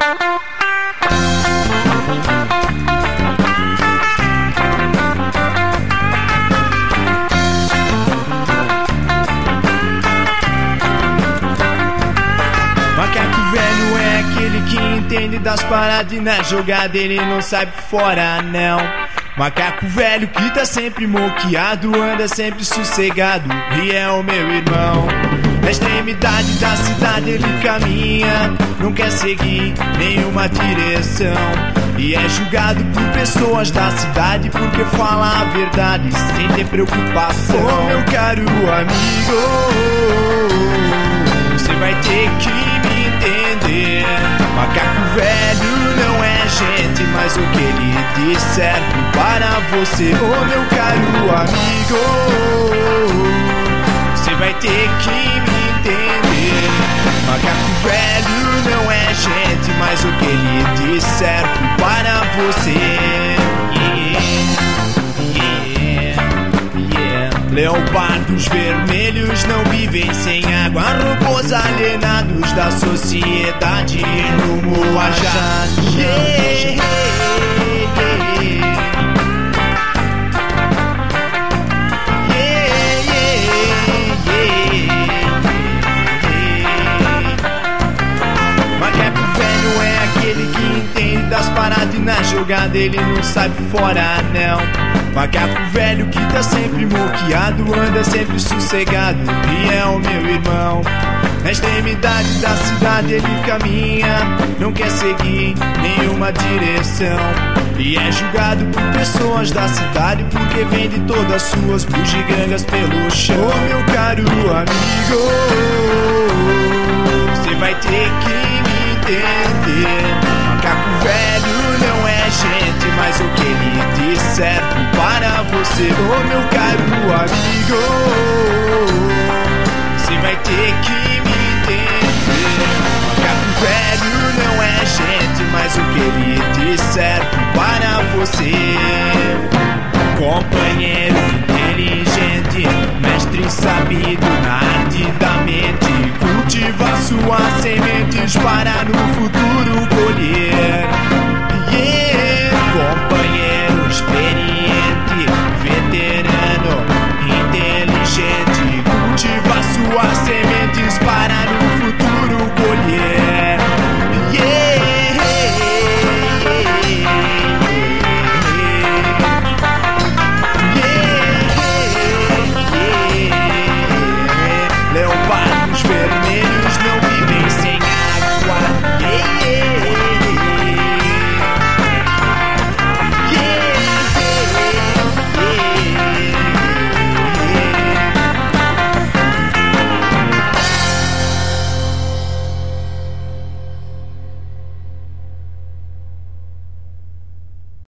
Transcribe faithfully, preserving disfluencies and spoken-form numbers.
Velho é aquele que entende das paradas e na jogada ele não sai por fora, não. Macaco velho que tá sempre moqueado, anda sempre sossegado e é o meu irmão. Na extremidade da cidade ele caminha, não quer seguir nenhuma direção e é julgado por pessoas da cidade porque fala a verdade sem ter preocupação. Oh, meu caro amigo, você vai ter que me entender. Macaco velho não é gente, mas o que ele diz serve para você. Oh, meu caro amigo, você vai ter que me entender. Macaco velho não é gente, mas o que ele diz serve para você. Yeah, yeah, yeah. Leopardos vermelhos não vivem sem água. Robôs alienados da sociedade rumo a já. Yeah, yeah, yeah. Das paradas e na jogada ele não sai por fora, não. Macaco velho que tá sempre moqueado, anda sempre sossegado e é o meu irmão. Na extremidade da cidade ele caminha, não quer seguir nenhuma direção e é julgado por pessoas da cidade porque vende todas as suas bugigangas pelo chão. Oh, meu caro amigo, você vai ter que me entender. Macaco velho não é gente, mas o que ele diz serve para você. Oh, meu caro amigo, você vai ter que me entender. Macaco velho não é gente, mas o que ele diz serve para você. Companheiro inteligente, mestre sabido na arte da mente, cultiva suas sementes para no futuro